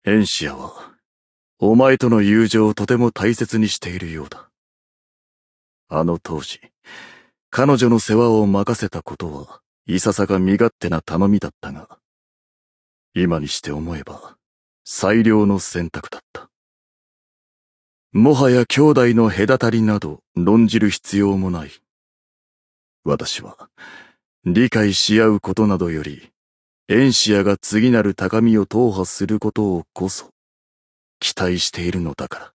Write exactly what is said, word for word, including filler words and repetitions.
エンシアは、お前との友情をとても大切にしているようだ。あの当時、彼女の世話を任せたことは、いささか身勝手な頼みだったが、今にして思えば、最良の選択だった。もはや兄弟の隔たりなど論じる必要もない。私は、理解し合うことなどより、エンシアが次なる高みを踏破することをこそ、期待しているのだから。